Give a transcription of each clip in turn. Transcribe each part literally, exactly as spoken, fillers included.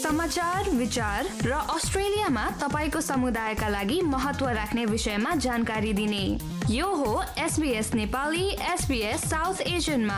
समाचार, विचार र अस्ट्रेलियामा तपाईको समुदायका लागि महत्त्व राख्ने विषयमा जानकारी दिने यो हो एसबीएस नेपाली एसबीएस साउथ एशियनमा।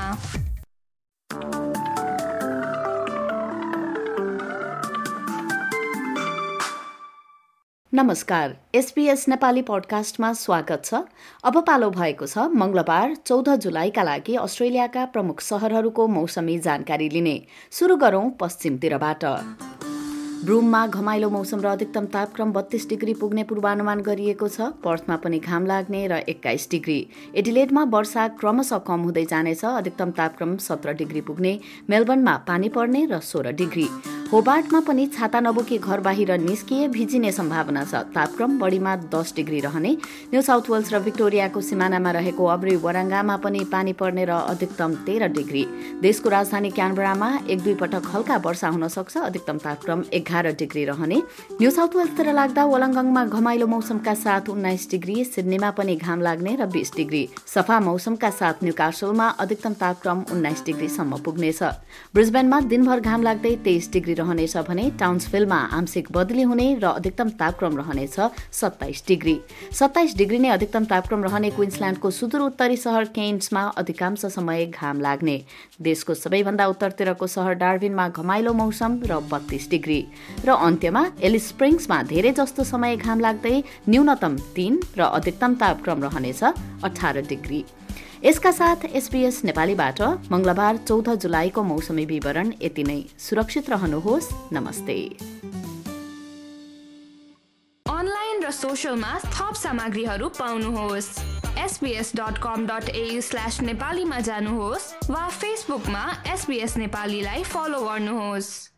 नमस्कार, एसबीएस नेपाली पडकास्टमा स्वागत छ। अब पालो भएको छ मंगलबार चौध जुलाईका लागि अस्ट्रेलियाका प्रमुख शहरहरूको मौसमी जानकारी लिने। सुरु गरौं पश्चिमतिरबाट। ब्रुममा घमाइलो मौसम र अधिकतम तापक्रम बत्तीस डिग्री पुग्ने पूर्वानुमान गरिएको छ। पर्थमा पनि घाम लाग्ने र एक्काइस डिग्री। एडिलेडमा वर्षा क्रमशः कम हुँदै जानेछ, अधिकतम तापक्रम सत्र डिग्री पुग्ने। मेलबर्नमा पानी पर्ने र सोह्र डिग्री। होबार्टमा पनि छाता नबोकी घर बाहिर निस्किए भिजिने सम्भावना छ, तापक्रम बढीमा दस डिग्री रहने। न्यू साउथ वेल्स र विक्टोरियाको सिमानामा रहेको अब्री वराङ्गामा पनि पानी पर्ने र अधिकतम तेह्र डिग्री। देशको राजधानी क्यानबरामा एक दुई पटक हल्का वर्षा हुन सक्छ, अधिकतम तापक्रम एघार डिग्री रहने। न्यू साउथ वेल्सतिर लाग्दा वलङ्गङमा घमाइलो मौसमका साथ उन्नाइस डिग्री, सिडनीमा पनि घाम लाग्ने र बीस डिग्री। सफा मौसमका साथ न्यूकासलमा अधिकतम तापक्रम उन्नाइस डिग्रीसम्म पुग्नेछ। ब्रिस्बेनमा दिनभर घाम लाग्दै तेइस डिग्री रहनेछ भने टाउन्सभिलमा आंशिक बदली हुने र अधिकतम तापक्रम रहनेछ सत्ताइस डिग्री। सत्ताइस डिग्री नै अधिकतम तापक्रम रहने क्वीन्सल्यान्डको सुदूर उत्तरी शहर केन्समा अधिकांश समय घाम लाग्ने। देशको सबैभन्दा उत्तरतिरको शहर डार्विनमा घमाइलो मौसम र बत्तीस डिग्री। र अन्त्यमा एलिस स्प्रिङ्समा धेरै जस्तो समय घाम लाग्दै न्यूनतम तीन र अधिकतम तापक्रम रहनेछ अठार डिग्री। यसका साथ एसबीएस नेपालीबाट मंगलबार चौध जुलाईको मौसमी विवरण यति नै। सुरक्षित रहनुहोस्। नमस्ते। अनलाइन र सोशलमा थप सामग्रीहरू पाउनुहोस्। SBS dot com dot AU slash नेपालीमा जानुहोस् वा फेसबुकमा एसबीएस नेपालीलाई फलो गर्नुहोस्।